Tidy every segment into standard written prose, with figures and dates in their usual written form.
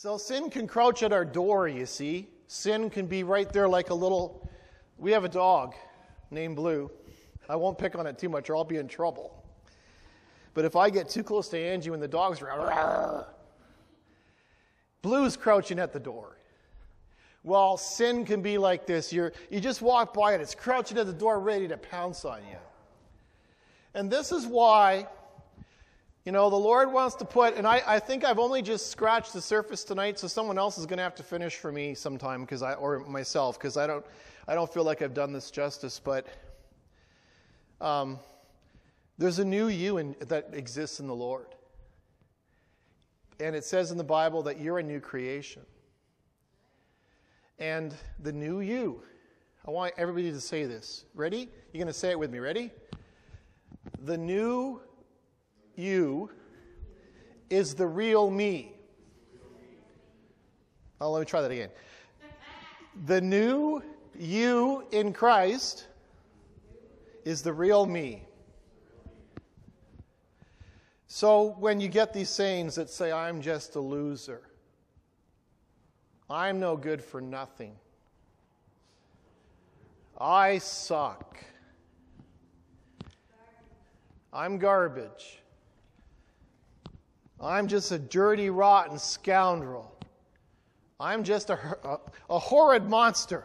So sin can crouch at our door, you see. Sin can be right there like a little... We have a dog named Blue. I won't pick on it too much or I'll be in trouble. But if I get too close to Angie when the dog's around, Blue's crouching at the door. Well, sin can be like this. You just walk by it. It's crouching at the door ready to pounce on you. And this is why... the Lord wants to put, and I think I've only just scratched the surface tonight, so someone else is going to have to finish for me sometime, or myself, because I don't feel like I've done this justice. But there's a new you that exists in the Lord, and it says in the Bible that you're a new creation, and the new you. I want everybody to say this. Ready? You're going to say it with me. Ready? The new you is the real me. Oh, let me try that again. The new you in Christ is the real me. So when you get these sayings that say, I'm just a loser, I'm no good for nothing, I suck, I'm garbage, I'm just a dirty, rotten scoundrel. I'm just a horrid monster.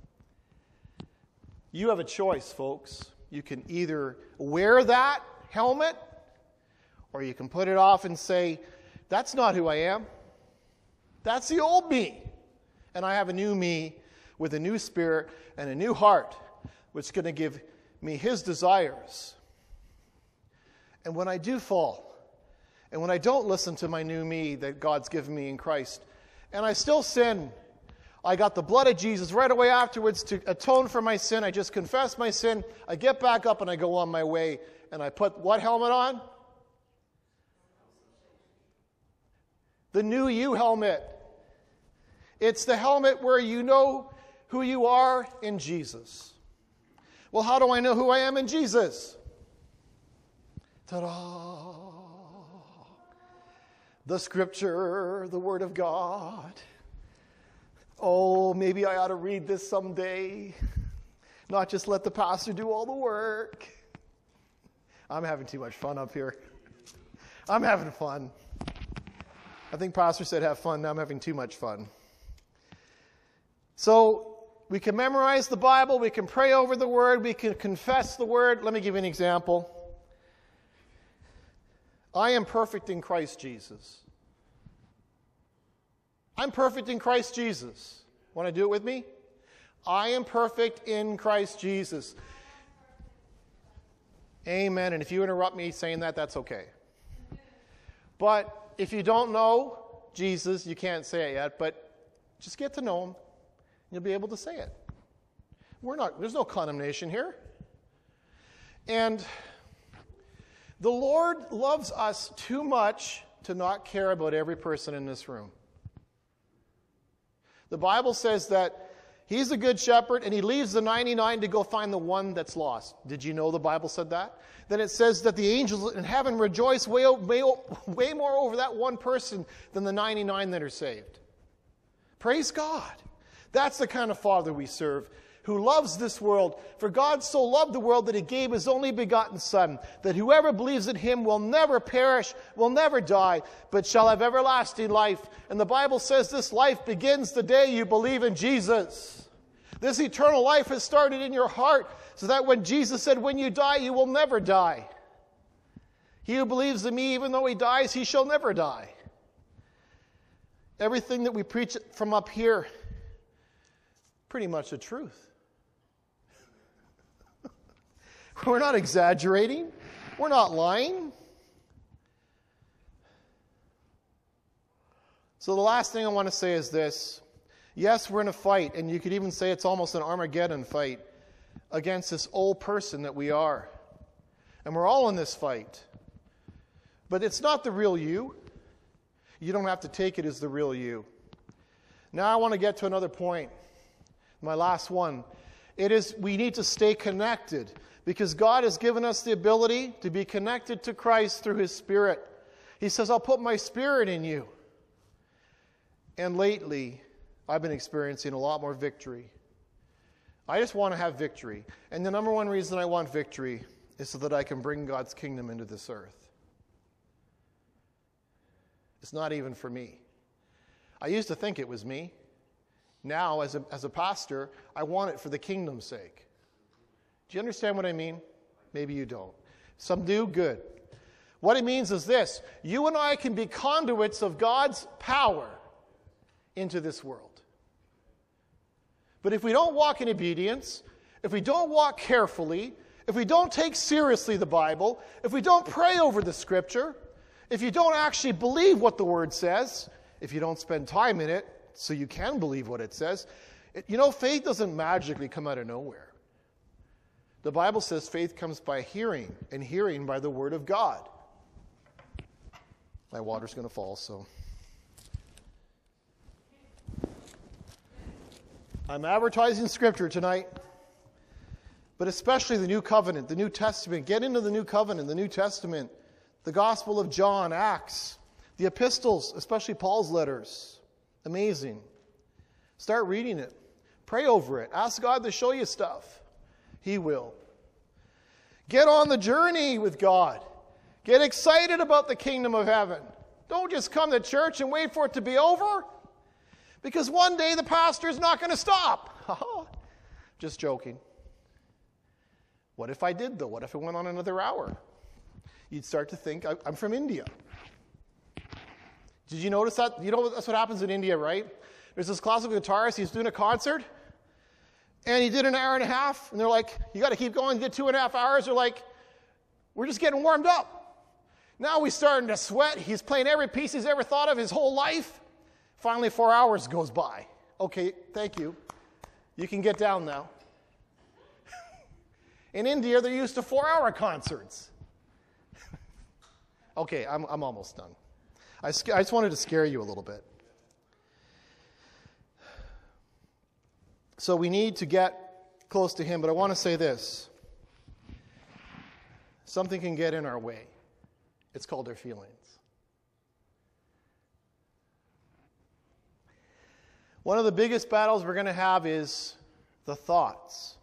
You have a choice, folks. You can either wear that helmet, or you can put it off and say, that's not who I am. That's the old me. And I have a new me with a new spirit and a new heart, which is going to give me His desires. And when I do fall, and when I don't listen to my new me that God's given me in Christ, and I still sin, I got the blood of Jesus right away afterwards to atone for my sin. I just confess my sin. I get back up and I go on my way. And I put what helmet on? The new you helmet. It's the helmet where you know who you are in Jesus. Well, how do I know who I am in Jesus? Ta-da! The Scripture, the Word of God. Oh, maybe I ought to read this someday. Not just let the pastor do all the work. I'm having too much fun up here. I'm having fun. I think pastor said have fun. Now I'm having too much fun. So we can memorize the Bible. We can pray over the Word. We can confess the Word. Let me give you an example. I am perfect in Christ Jesus. I'm perfect in Christ Jesus. Want to do it with me? I am perfect in Christ Jesus. Amen. And if you interrupt me saying that, that's okay. But if you don't know Jesus, you can't say it yet, but just get to know Him. You'll be able to say it. There's no condemnation here. And the Lord loves us too much to not care about every person in this room. The Bible says that He's a good shepherd and He leaves the 99 to go find the one that's lost. Did you know the Bible said that? Then it says that the angels in heaven rejoice way more over that one person than the 99 that are saved. Praise God. That's the kind of Father we serve, who loves this world. For God so loved the world that He gave His only begotten Son, that whoever believes in Him will never perish, will never die, but shall have everlasting life. And the Bible says this life begins the day you believe in Jesus. This eternal life has started in your heart, so that when Jesus said, when you die, you will never die. He who believes in me, even though he dies, he shall never die. Everything that we preach from up here, pretty much the truth. We're not exaggerating. We're not lying. So the last thing I want to say is this. Yes, we're in a fight, and you could even say it's almost an Armageddon fight against this old person that we are. And we're all in this fight. But it's not the real you. You don't have to take it as the real you. Now I want to get to another point. My last one. It is we need to stay connected, because God has given us the ability to be connected to Christ through His Spirit. He says, I'll put my Spirit in you. And lately, I've been experiencing a lot more victory. I just want to have victory. And the number one reason I want victory is so that I can bring God's kingdom into this earth. It's not even for me. I used to think it was me. Now, as a pastor, I want it for the kingdom's sake. Do you understand what I mean? Maybe you don't. Some do, good. What it means is this: you and I can be conduits of God's power into this world. But if we don't walk in obedience, if we don't walk carefully, if we don't take seriously the Bible, if we don't pray over the Scripture, if you don't actually believe what the Word says, if you don't spend time in it so you can believe what it says, faith doesn't magically come out of nowhere. The Bible says faith comes by hearing, and hearing by the Word of God. My water's going to fall, so. I'm advertising Scripture tonight, but especially the New Covenant, the New Testament. Get into the New Covenant, the New Testament, the Gospel of John, Acts, the epistles, especially Paul's letters. Amazing. Start reading it. Pray over it. Ask God to show you stuff. He will. Get on the journey with God. Get excited about the kingdom of heaven. Don't just come to church and wait for it to be over, because one day the pastor is not going to stop. Just joking. What if I did, though? What if it went on another hour? You'd start to think, I'm from India. Did you notice that? That's what happens in India, right? There's this classical guitarist, he's doing a concert, and he did an hour and a half, and they're like, you got to keep going, you did 2.5 hours. They're like, we're just getting warmed up. Now he's starting to sweat. He's playing every piece he's ever thought of his whole life. Finally, 4 hours goes by. Okay, thank you. You can get down now. In India, they're used to 4-hour concerts. Okay, I'm almost done. I just wanted to scare you a little bit. So we need to get close to Him, but I want to say this. Something can get in our way. It's called our feelings. One of the biggest battles we're going to have is the thoughts.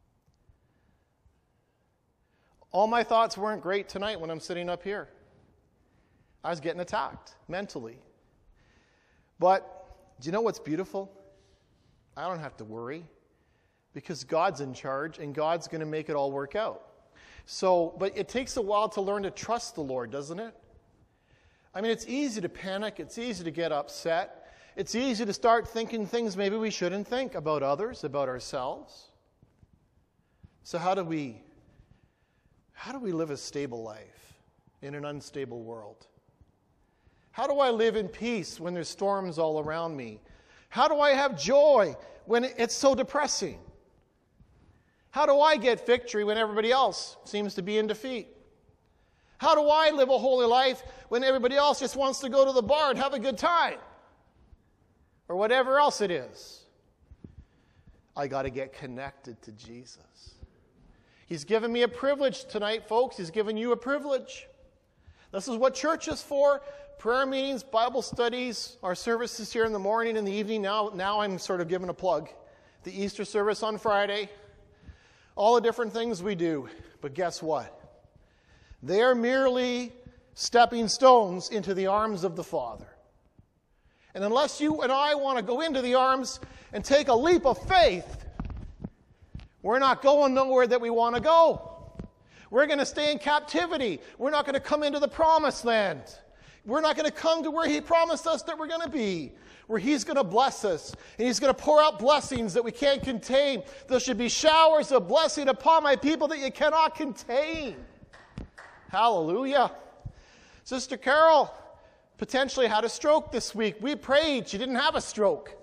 All my thoughts weren't great tonight when I'm sitting up here. I was getting attacked mentally. But do you know what's beautiful? I don't have to worry, because God's in charge and God's going to make it all work out. But it takes a while to learn to trust the Lord, doesn't it? I mean, it's easy to panic. It's easy to get upset. It's easy to start thinking things maybe we shouldn't think about others, about ourselves. So how do we live a stable life in an unstable world? How do I live in peace when there's storms all around me? How do I have joy when it's so depressing? How do I get victory when everybody else seems to be in defeat? How do I live a holy life when everybody else just wants to go to the bar and have a good time? Or whatever else it is. I got to get connected to Jesus. He's given me a privilege tonight, folks. He's given you a privilege. This is what church is for. Prayer meetings, Bible studies, our services here in the morning and the evening. Now I'm sort of giving a plug. The Easter service on Friday. All the different things we do. But guess what? They are merely stepping stones into the arms of the Father. And unless you and I want to go into the arms and take a leap of faith, we're not going nowhere that we want to go. We're going to stay in captivity. We're not going to come into the promised land. We're not going to come to where He promised us that we're going to be, where He's going to bless us, and He's going to pour out blessings that we can't contain. There should be showers of blessing upon my people that you cannot contain. Hallelujah. Sister Carol potentially had a stroke this week. We prayed. She didn't have a stroke.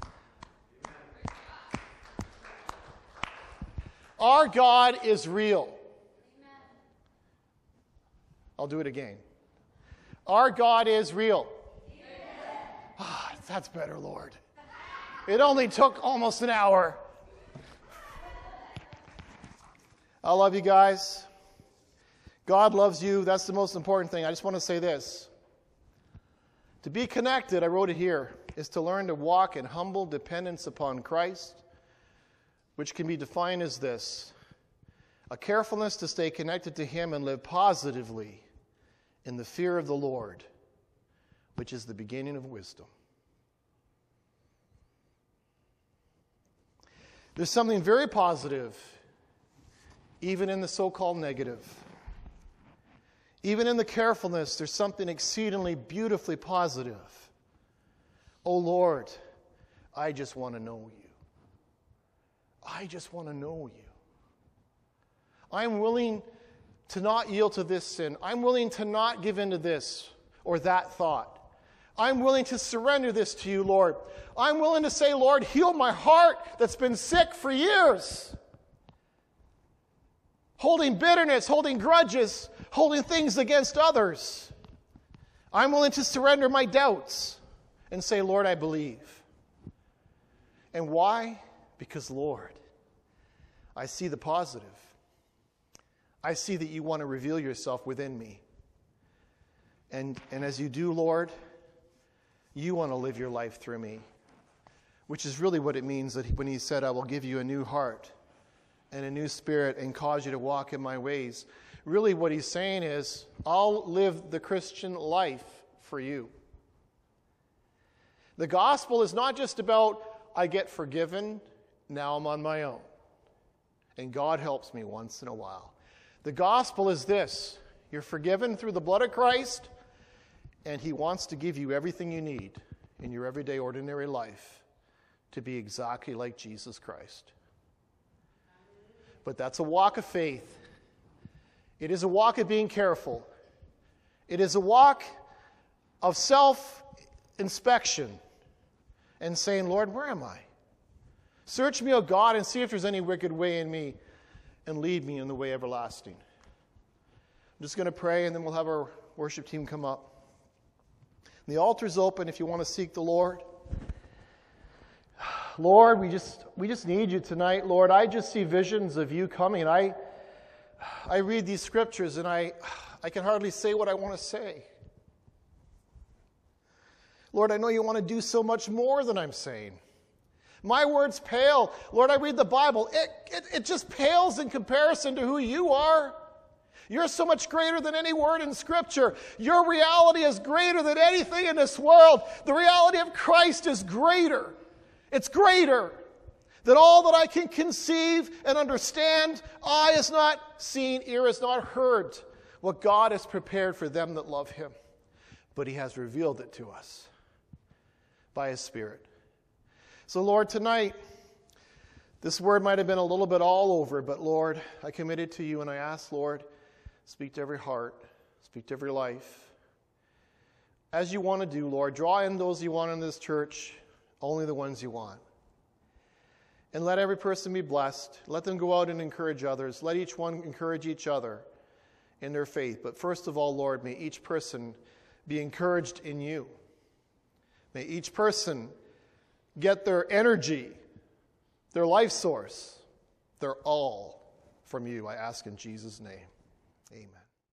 Our God is real. I'll do it again. Our God is real. That's better, Lord. It only took almost an hour. I love you guys. God loves you. That's the most important thing. I just want to say this. To be connected, I wrote it here, is to learn to walk in humble dependence upon Christ, which can be defined as this: a carefulness to stay connected to Him and live positively in the fear of the Lord, which is the beginning of wisdom. There's something very positive, even in the so-called negative. Even in the carefulness, there's something exceedingly beautifully positive. Oh Lord, I just want to know you. I just want to know you. I'm willing to not yield to this sin. I'm willing to not give in to this or that thought. I'm willing to surrender this to you, Lord. I'm willing to say, Lord, heal my heart that's been sick for years. Holding bitterness, holding grudges, holding things against others. I'm willing to surrender my doubts and say, Lord, I believe. And why? Because, Lord, I see the positive. I see that you want to reveal yourself within me. And as you do, Lord, you want to live your life through me, which is really what it means that when he said, I will give you a new heart and a new spirit and cause you to walk in my ways. Really what he's saying is, I'll live the Christian life for you. The gospel is not just about, I get forgiven, now I'm on my own. And God helps me once in a while. The gospel is this: you're forgiven through the blood of Christ, and he wants to give you everything you need in your everyday, ordinary life to be exactly like Jesus Christ. But that's a walk of faith. It is a walk of being careful. It is a walk of self-inspection and saying, Lord, where am I? Search me, O God, and see if there's any wicked way in me, and lead me in the way everlasting. I'm just going to pray, and then we'll have our worship team come up. The altar's open if you want to seek the Lord. Lord, we just need you tonight, Lord. I just see visions of you coming. I read these scriptures, and I can hardly say what I want to say. Lord, I know you want to do so much more than I'm saying. My words pale. Lord, I read the Bible. It just pales in comparison to who you are. You're so much greater than any word in Scripture. Your reality is greater than anything in this world. The reality of Christ is greater. It's greater than all that I can conceive and understand. Eye has not seen, ear has not heard what God has prepared for them that love him. But he has revealed it to us by his Spirit. So, Lord, tonight, this word might have been a little bit all over, but, Lord, I commit it to you, and I ask, Lord, speak to every heart, speak to every life. As you want to do, Lord, draw in those you want in this church, only the ones you want. And let every person be blessed. Let them go out and encourage others. Let each one encourage each other in their faith. But first of all, Lord, may each person be encouraged in you. May each person get their energy, their life source, their all from you. I ask in Jesus' name. Amen.